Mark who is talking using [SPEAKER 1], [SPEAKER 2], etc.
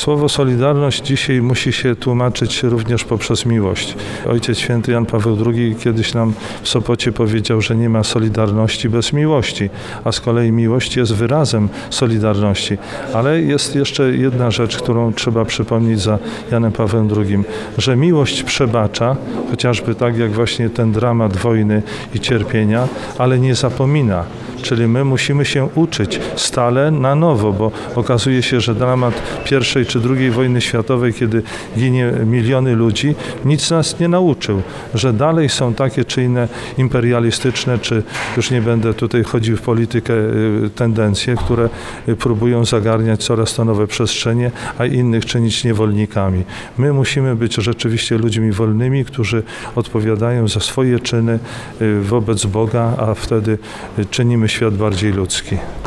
[SPEAKER 1] Słowo solidarność dzisiaj musi się tłumaczyć również poprzez miłość. Ojciec Święty Jan Paweł II kiedyś nam w Sopocie powiedział, że nie ma solidarności bez miłości, a z kolei miłość jest wyrazem solidarności. Ale jest jeszcze jedna rzecz, którą trzeba przypomnieć za Janem Pawłem II, że miłość przebacza, chociażby tak jak właśnie ten dramat wojny i cierpienia, ale nie zapomina. Czyli my musimy się uczyć stale na nowo, bo okazuje się, że dramat I czy II wojny światowej, kiedy ginie miliony ludzi, nic nas nie nauczył, że dalej są takie czy inne imperialistyczne, czy już nie będę tutaj chodził w politykę, tendencje, które próbują zagarniać coraz to nowe przestrzenie, a innych czynić niewolnikami. My musimy być rzeczywiście ludźmi wolnymi, którzy odpowiadają za swoje czyny wobec Boga, a wtedy czynimy świat bardziej ludzki.